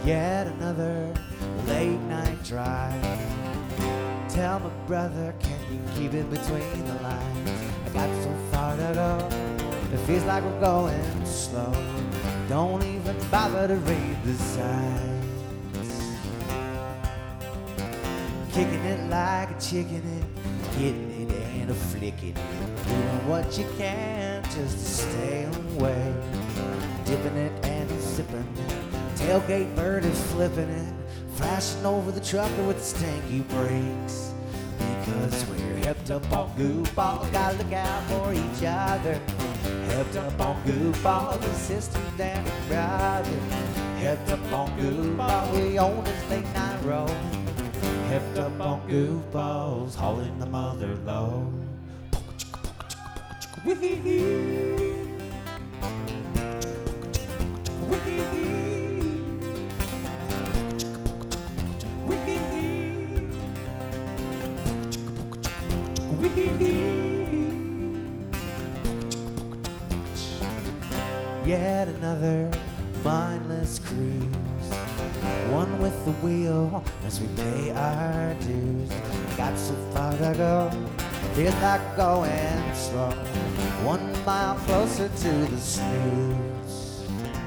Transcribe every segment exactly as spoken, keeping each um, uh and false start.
Yet another late night drive. Tell me, brother, can you keep it between the lines? I got so far to go, it feels like we're going slow. Don't even bother to read the signs. Kicking it like a chicken and hitting it and a flicking it. Doing what you can just to stay away. Dipping it and sipping it. Tailgate bird is flipping it. Flashing over the trucker with the stanky brakes. Because we're hepped up on goofballs, gotta look out for each other. Hepped up on goofballs, the sisters and the brothers. Hepped up on goofballs, we own this late night road. Hepped up on goofballs, hauling the mother low. Wee-hee-hee. Yet another mindless cruise, one with the wheel as we pay our dues. Got so far to go, feels like going slow. One mile closer to the snooze.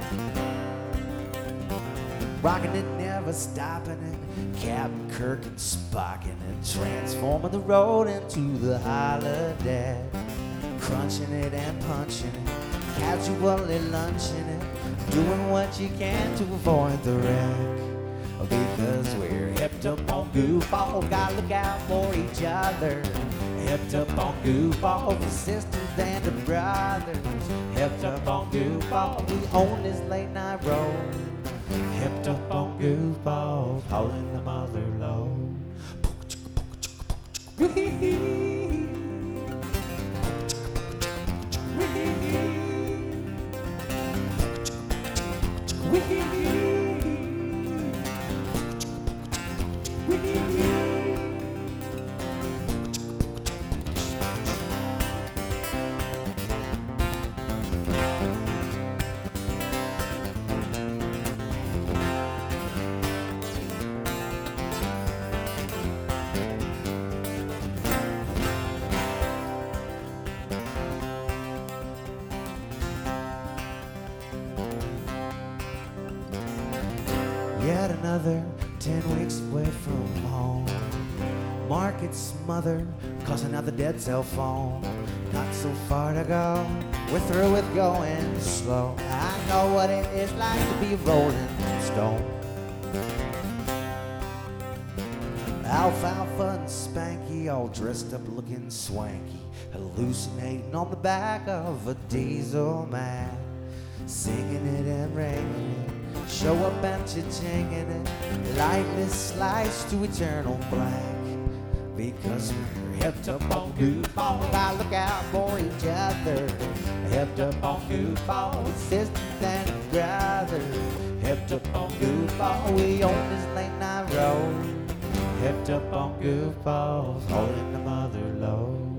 Rocking it, never stopping it. Captain Kirk and Spock in it. Transforming the road into the holiday. Crunching it and punching it. Casually lunching it. Doing what you can to avoid the wreck. Because we're hepped up on goofballs, gotta look out for each other. Hepped up on goofballs, the sisters and the brothers. Hepped up on goofballs, we own this late night road. Hepped up on goofballs, hauling the mother low. Wee-hee-hee. Wee-hee-hee. Wee-hee-hee. Wee-hee-hee. Yet another ten weeks away from home. Market's mother calls another dead cell phone. Not so far to go, we're through with going slow. I know what it is like to be a rolling stone. Alfalfa and Spanky all dressed up looking swanky, hallucinating on the back of a diesel man. Singing it and ringing it. Show up and cha-chinging it. Lightly sliced to eternal black. Because we're hepped up on goofballs, gotta look out for each other. Hepped up on goofballs, sisters and brothers. Hepped up on goofballs, we own this late night road. Hepped up on goofballs, holding the mother low.